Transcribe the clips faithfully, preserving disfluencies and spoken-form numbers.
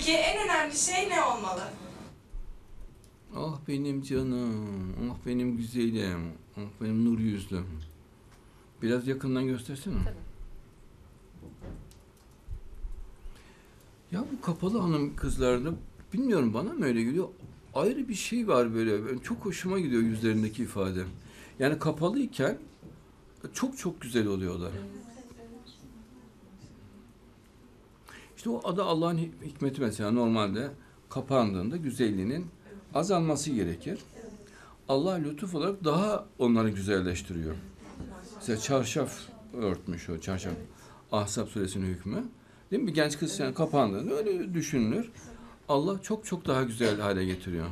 hayattaki en önemli şey ne olmalı? Ah benim canım, ah benim güzelim, ah benim nur yüzlüm. Biraz yakından göstersene. Tabii. Ya bu kapalı hanım kızlarda, bilmiyorum bana mı öyle geliyor, ayrı bir şey var böyle. Ben, çok hoşuma gidiyor yüzlerindeki ifade. Yani kapalıyken çok çok güzel oluyorlar. İşte o adı Allah'ın hikmeti mesela normalde kapandığında güzelliğinin azalması gerekir. Allah lütuf olarak daha onları güzelleştiriyor. Mesela çarşaf örtmüş o çarşaf. Ahzab suresinin hükmü. Değil mi? Bir genç kız yani kapandığında öyle düşünülür. Allah çok çok daha güzel hale getiriyor.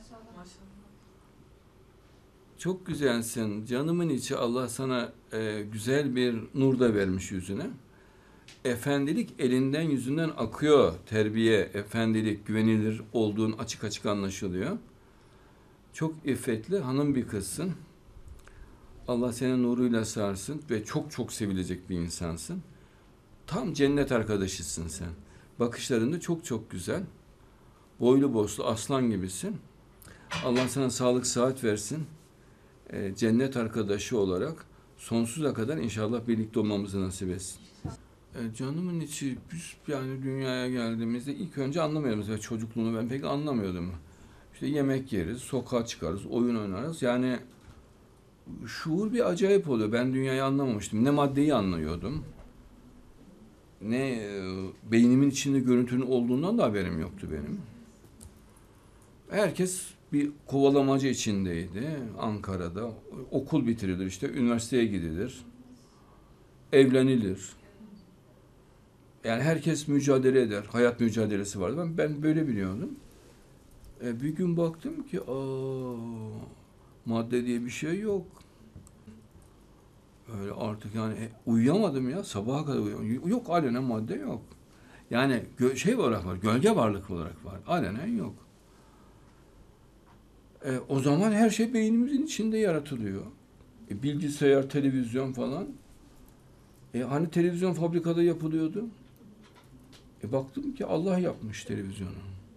Çok güzelsin. Canımın içi Allah sana e, güzel bir nur da vermiş yüzüne. Efendilik elinden yüzünden akıyor. Terbiye, efendilik, güvenilir olduğun açık açık anlaşılıyor. Çok iffetli hanım bir kızsın. Allah seni nuruyla sarsın ve çok çok sevilecek bir insansın. Tam cennet arkadaşısın sen. Bakışların da çok çok güzel. Boylu boslu aslan gibisin. Allah sana sağlık sıhhat versin. E, cennet arkadaşı olarak sonsuza kadar inşallah birlikte olmamızı nasip etsin. E, canımın içi, biz yani dünyaya geldiğimizde ilk önce anlamıyoruz. Mesela çocukluğunu ben pek anlamıyordum. İşte yemek yeriz, sokağa çıkarız, oyun oynarız. Yani şuur bir acayip oluyor. Ben dünyayı anlamamıştım. Ne maddeyi anlıyordum, ne e, beynimin içinde görüntünün olduğundan da haberim yoktu benim. Herkes bir kovalamacı içindeydi Ankara'da. Okul bitirilir, işte üniversiteye gidilir, evlenilir. Yani herkes mücadele eder. Hayat mücadelesi vardı. Ben, ben böyle biliyordum. E, bir gün baktım ki aa, madde diye bir şey yok. Öyle artık yani e, uyuyamadım ya. Sabaha kadar uyuyamadım. Yok, alenen madde yok. Yani gö- şey olarak var, gölge varlık olarak var. Alenen yok. E, o zaman her şey beynimizin içinde yaratılıyor. E, bilgisayar, televizyon falan. E, hani televizyon fabrikada yapılıyordu. E, baktım ki Allah yapmış televizyonu.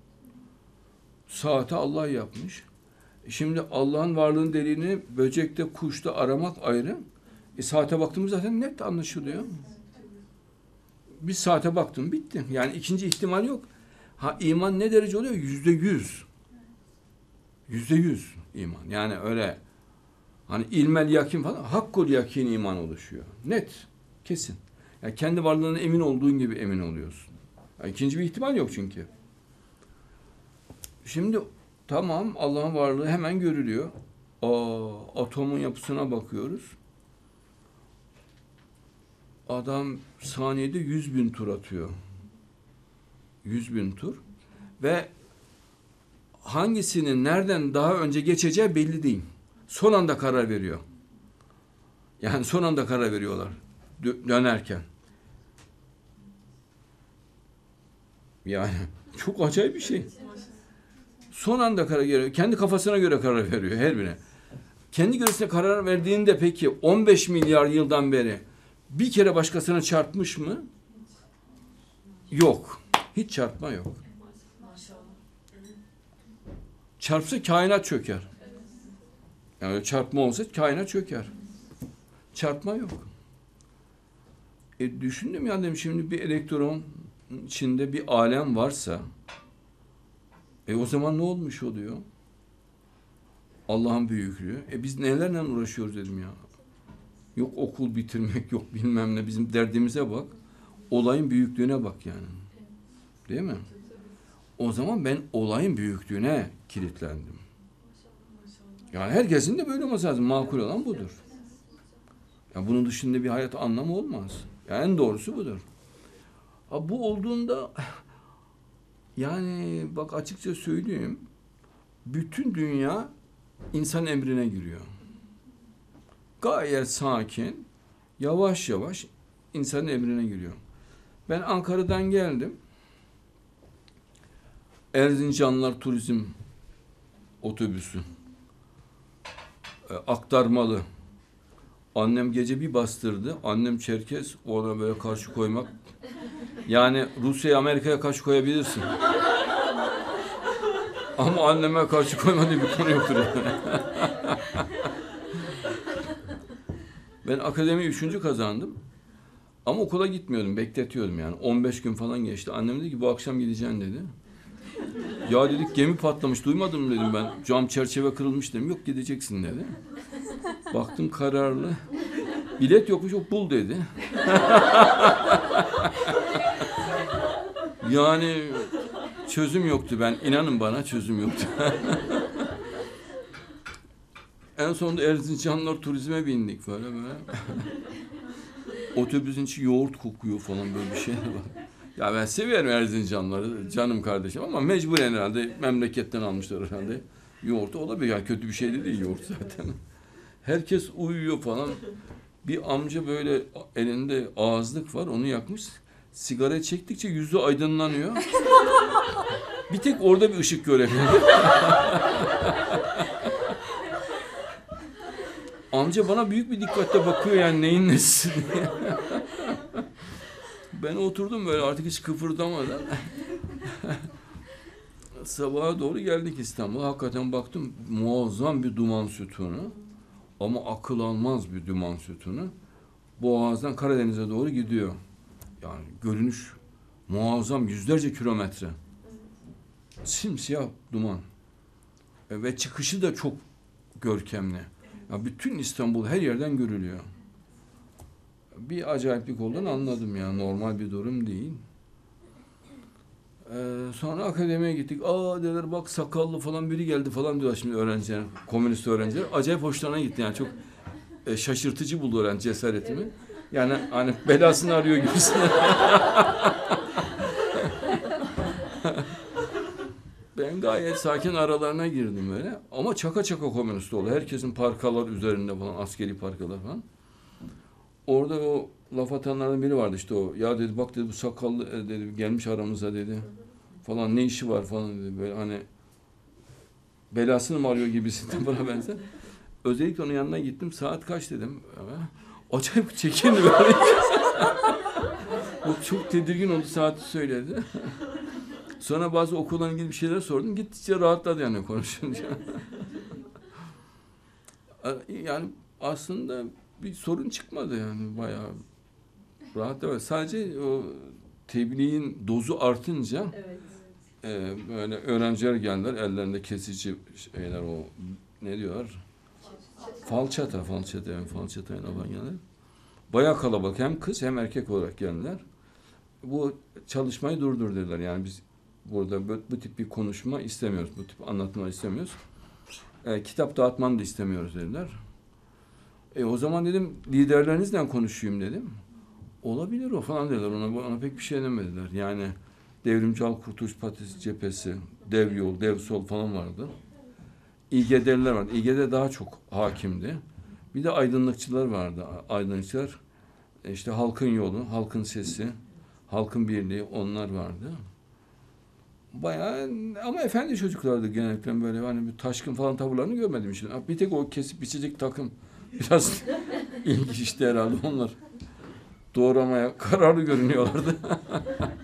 Saati Allah yapmış. E, şimdi Allah'ın varlığın delilini böcekte, kuşta aramak ayrı. E, saate baktığımız zaten net anlaşılıyor. Bir saate baktım, bitti. Yani ikinci ihtimal yok. Ha, iman ne derece oluyor? Yüzde yüz. Yüzde yüz iman. Yani öyle hani ilmel yakin falan, hakkul yakin iman oluşuyor. Net, kesin. Yani kendi varlığına emin olduğun gibi emin oluyorsun. Yani ikinci bir ihtimal yok çünkü. Şimdi tamam, Allah'ın varlığı hemen görülüyor. Aa, atomun yapısına bakıyoruz. Adam saniyede yüz bin tur atıyor. Yüz bin tur. Ve hangisinin nereden daha önce geçeceği belli değil. Son anda karar veriyor. Yani son anda karar veriyorlar dö- dönerken. Yani çok acayip bir şey. Son anda karar veriyor. Kendi kafasına göre karar veriyor her birine. Kendi göresine karar verdiğinde peki on beş milyar yıldan beri bir kere başkasına çarpmış mı? Yok. Hiç çarpma yok. Çarpsa kainat çöker. Yani çarpma olsa kainat çöker. Çarpma yok. E düşündüm ya, dedim, şimdi bir elektron içinde bir alem varsa e o zaman ne olmuş oluyor? Allah'ın büyüklüğü. E biz nelerle uğraşıyoruz dedim ya. Yok okul bitirmek, yok bilmem ne. Bizim derdimize bak. Olayın büyüklüğüne bak yani. Değil mi? O zaman ben olayın büyüklüğüne kilitlendim. Yani herkesin de böyle olması lazım. Makul olan budur. Ya bunun dışında bir hayat anlamı olmaz. Yani en doğrusu budur. Ha, bu olduğunda yani bak açıkça söyleyeyim, bütün dünya insan emrine giriyor. Gayet sakin, yavaş yavaş insanın emrine giriyor. Ben Ankara'dan geldim. Erzincanlılar Turizm Otobüsü. E, aktarmalı. Annem gece bir bastırdı. Annem Çerkez, ona böyle karşı koymak Yani Rusya'ya, Amerika'ya karşı koyabilirsin. Ama anneme karşı koymadığı bir konu yoktur yani. Ben akademi üçüncü kazandım. Ama okula gitmiyordum, bekletiyordum yani. on beş gün falan geçti. Annem dedi ki bu akşam gideceksin dedi. Ya dedik gemi patlamış, duymadın mı dedim ben. Cam çerçeve kırılmış dedim. Yok gideceksin dedi. Baktım kararlı. Bilet yokmuş, o bul dedi. Yani çözüm yoktu, ben inanın bana çözüm yoktu. En sonunda Erzincanlar turizme bindik böyle böyle. Otobüsün içi yoğurt kokuyor falan, böyle bir şey var. Ya ben severim Erzincanları, canım kardeşim, ama mecburen herhalde memleketten almışlar herhalde. Yoğurt olabilir, yani kötü bir şey de değil yoğurt zaten. Herkes uyuyor falan. Bir amca böyle elinde ağızlık var, onu yakmış. Sigara çektikçe yüzü aydınlanıyor. Bir tek orada bir ışık görebiliyor. Amca bana büyük bir dikkatle bakıyor, yani neyin nesi diye. Ben oturdum böyle artık hiç kıpırdamadan. Sabaha doğru geldik İstanbul'a. Hakikaten baktım muazzam bir duman sütunu. Ama akıl almaz bir duman sütunu. Boğaz'dan Karadeniz'e doğru gidiyor. Yani görünüş muazzam, yüzlerce kilometre. Simsiyah duman. E, ve çıkışı da çok görkemli. Ya bütün İstanbul her yerden görülüyor. Bir acayiplik olduğunu anladım ya. Normal bir durum değil. Ee, sonra akademiye gittik. Aa dediler bak sakallı falan biri geldi falan diyorlar şimdi öğrenciler, komünist öğrenciler. Acayip hoşlarına gitti yani, çok e, şaşırtıcı buldu öğrenci cesaretimi. Yani hani belasını arıyor gibisin. Ben gayet sakin aralarına girdim böyle. Ama çaka çaka komünist oldu. Herkesin parkalar üzerinde falan, askeri parkalar falan. Orada o laf atanlardan biri vardı işte o. Ya dedi bak dedi bu sakallı dedi gelmiş aramıza dedi. Falan ne işi var falan dedi. Böyle hani belasını mı arıyor gibisinden bana benzer. Özellikle onun yanına gittim. Saat kaç dedim. Acayip çekindi böyle. O çok tedirgin oldu, saati söyledi. Sonra bazı okuldan ilgili bir şeyler sordum. Gittikçe rahatladı yani konuşunca. Yani aslında bir sorun çıkmadı yani, bayağı rahat. Evet. Sadece o tebliğin dozu artınca evet. e, böyle öğrenciler geldiler, ellerinde kesici şeyler, o ne diyorlar? Falçata, falçata yani falçatayla falan geldiler. Bayağı kalabalık, hem kız hem erkek olarak geldiler. Bu çalışmayı durdur dediler. Yani biz burada bu, bu tip bir konuşma istemiyoruz, bu tip anlatma istemiyoruz. E, kitap dağıtmanı da istemiyoruz dediler. E o zaman dedim liderlerinizle konuşayım dedim. Olabilir o falan dediler. Ona, ona pek bir şey demediler. Yani Devrimci Halk Kurtuluş Partisi cephesi, Dev Yol, Dev Sol falan vardı. İGD'liler vardı. İGD daha çok hakimdi. Bir de aydınlıkçılar vardı. Aydınlıkçılar işte Halkın Yolu, Halkın Sesi, Halkın Birliği, onlar vardı. Bayağı ama efendi çocuklardı genellikle, böyle hani bir taşkın falan tavırlarını görmedim işte. Bir tek o kesip biçecek takım biraz ilginç işte herhalde onlar. Doğramaya kararlı görünüyorlardı.